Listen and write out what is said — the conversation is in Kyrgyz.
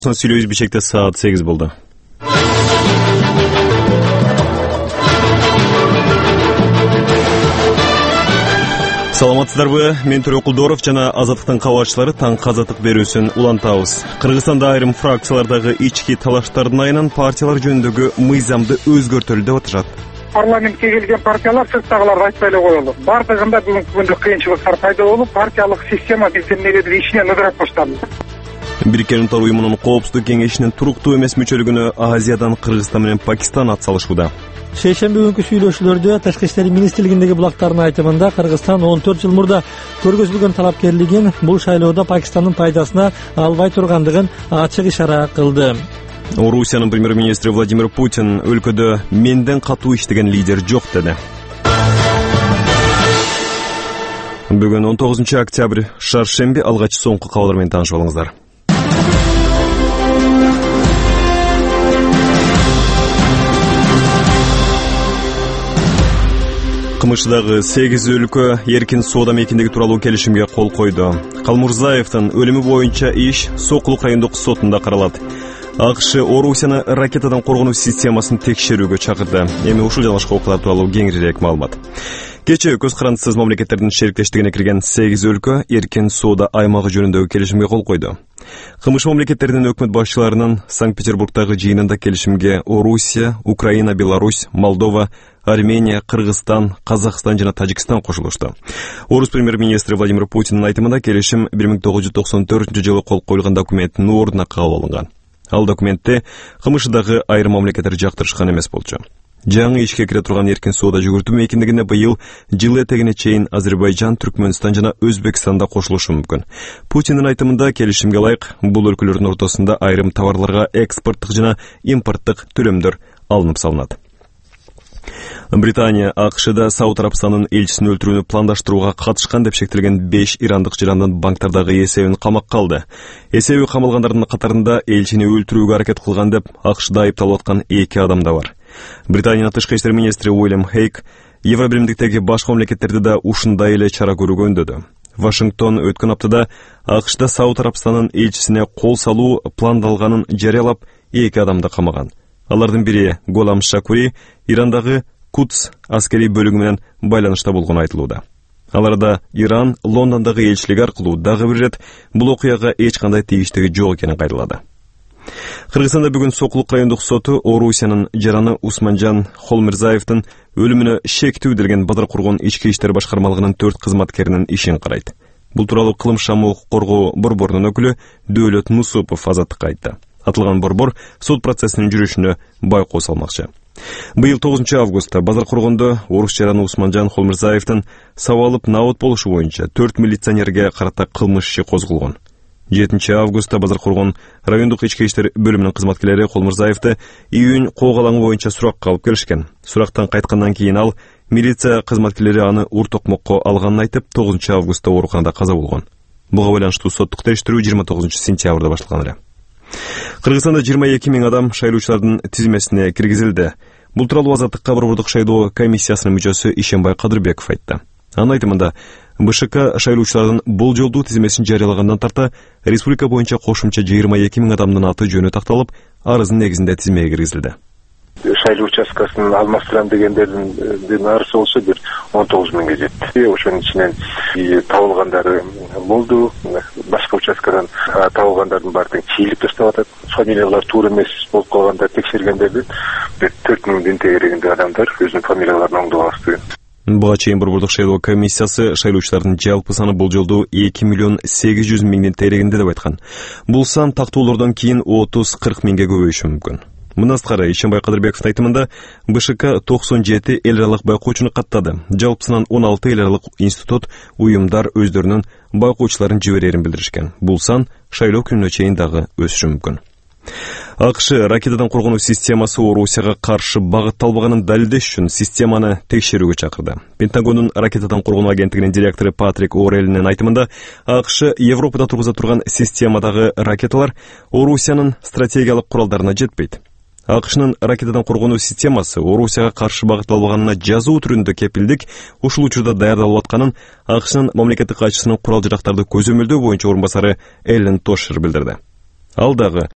Сөйлеуіз Бишкекте саат 8 болды. Саламатсыздарбы, мен Төрө Кулдоров жана Азаттыктын кабарчылары таңкы азаттык берүүсүн улантабыз. Кыргызстанда айрым фракциялардагы ички талаштардын айынан партиялар жөнүндөгү мыйзамды өзгөртөлү деп атышат. Парламентке келген партиялар сырттагыларды айтпай эле коелу. Бардыгында бүгүнкү күндө кыйынчылыктар пайда болуп, партиялык система биздин негедир ишинен ыдырап баштады. Бириккен Улуттар уюмунун коопсуздук кеңешинин туруктуу эмес мүчөлүгүнө Азиядан Кыргызстан менен Пакистан атсалышууда. Шейшемби күнкү сүйлөшүүлөрдө Ташкы иштер министрлигиндеги булактардын айтымында Кыргызстан 14 жыл мурда көргөзүлгөн талапкерлигин бул шайлоодо Пакистандын пайдасына албай тургандыгын ачык ишара кылды. Орусиянын премьер-министри Владимир Путин өлкөдө менден катуу иштеген лидер жок деди. Бүгүн 19 октябрь, шаршемби, алгач соңку кабарлар менен таанышып алыңыздар. КМШдагы 8 өлкө эркин соода мейкиндиги тууралуу келишимге кол койду. Калмурзаевдин өлүмү боюнча иш Сокулук райондук сотунда каралат. АКШ Орусияны ракетадан коргонуу системасын текшерүүгө чакырды. Эми ушул жана окуялар тууралуу кеңирээк маалымат. Кечээ көз карандысыз мамлекеттердин шериктештигине кирген 8 өлкө эркин соода аймагы жөнүндөгү келишимге кол койду. КМШ мамлекеттеринин өкмөт башчыларынын Санкт-Петербургдагы жыйынында келишимге Орусия, Украина, Беларусь, Молдова, Армения, Кыргызстан, Казакстан жана Тажикстан кошулушту. Орус премьер-министри Владимир Путиндин айтымында келишим 1994-жылы кол коюлган документтин ордуна кабыл алынган. Ал документте КМШдагы айрым мамлекеттер жактырышкан эмес болчу. Жаңы ишке кире турган эркин соода жүгүртүү мейкиндигине быйыл жыл этегине чейин Азербайжан, Түркмөнстан жана Өзбекстанда кошулушу мүмкүн. Путиндин айтымында келишимге ылайык бул өлкөлөрдүн ортосунда айрым товарларга экспорттук жана импорттук төлөмдөр алынып салынат. Британия АКШда Сауд Арабстанын элчисин өлтүрүүнү пландаштырууга катышкан деп шектелген 5 ирандык жырандын банктардагы эсебин камакка алды. Эсеби камалгандардын катарында элчини өлтүрүүгө аракет кылган деп АКШда айыпталып аткан 2 адам да бар. Британиянын тышкы иштер министри Уильям Хейк Евробиримдиктеги башка мамлекеттерди да ушундай эле чара көрүүгө үндөдү. Вашингтон өткөн аптада АКШда Сауд Арабстанын элчисине кол салуу пландалганын жарыялап 2 адамды камаган. Алардын бири Голам Шакури Ирандагы Кудс аскери бөлүгү менен байланышта болгону айтылууда. Аларда Иран Лондондогу элчилиги аркылуу дагы бир ирет бул окуяга эч кандай тийиштиги жок экенин кайрылады. Кыргызстанда бүгүн Сокулук райондук соту Орусиянын жараны Усманжан Холмирзаевдин өлүмүнө шектүү делген Бадыр Кургон ички иштер башкармалыгынын 4 кызматкеринин ишин карайт. Бул тууралуу кылым шамы укук коргоо борборунун өкүлү Дөөлөт Нусупов Азаттыкка айтты. Атылган борбор сот процессинин жүрүшүнө байкоо салмакчы. Быйыл 9 августта Бадыр Кургондо орус жараны Усманжан Холмирзаевдин сабалып набыт болушу боюнча 4 милиционерге карата кылмыш иши козголгон. 7 августта Бадыр Кургон райондук ички иштер бөлүмүнүн кызматкерлери Холмирзаевди июнь коогалаңы боюнча суракка алып келишкен. Сурактан кайткандан кийин ал милиция кызматкерлери аны ур токмокко алганын айтып 9 августта ооруканада каза болгон. Буга байланыштуу соттук териштирүү 29 сентябрда башталган эле. Кыргызстанда 22 000 адам шайлоочулардын тизмесине киргизилди. Бул тууралуу Азаттыкка борбордук шайлоо комиссиясынын мүчөсү Ишенбай Кадырбеков айтты. Анын айтымында БШК шайлоочулардын бул жолдуу тизмесин жарыялагандан тарта республика боюнча кошумча 22 000 адамдын аты жөнү такталып, арыздын негизинде тизмеге киргизилди. Шайлоо участкасын алмаштырам дегендердин арызы болсо бир 19 000ге жетти. Ошонун ичинен табылгандары болду. Башка участкадан табылгандардын баары тең чыйылып таштап атат. Фамилиялар туура эмес болуп калганда текшергендердин 4 000 тегерегинде адамдар өзүнүн фамилияларын оңдоп алышты. Буга чейин борбордук шайлоо комиссиясы шайлоочулардын жалпы саны бул жолду 2 800 000 тегерегинде деп айткан. Бул сан тактоолордон кийин 30-40 000ге көбөйүшү мүмкүн. Мындан сырткары Ишенбай Кадырбековдун айтымында БШК 97 эл аралык байкоочуну каттады. Жалпысынан 16 эл аралык институт, уюмдар өздөрүнүн байкоочуларын жиберерин билдиришкен. Бул сан шайлоо күнүнө чейин дагы өсүшү мүмкүн. АКШ ракетадан коргонуу системасы Орусияга каршы багытталбаганын далилдеш үчүн системаны текшерүүгө чакырды. Пентагондун ракетадан коргонуу агенттигинин директору Патрик Ореллинин айтымында АКШ Европада тургуза турган системадагы ракеталар Орусиянын стратегиялык куралдарына жетпейт. АКШнын ракетадан коргонуу системасы Орусияга каршы багытталбаганына жазуу түрүндө кепилдик ушул учурда даярдалып атканын АКШнын мамлекеттик катчысынын курал жарактарды көзөмөлдөө боюнча орун басары Эллен Тошер билдирди. Ал дагы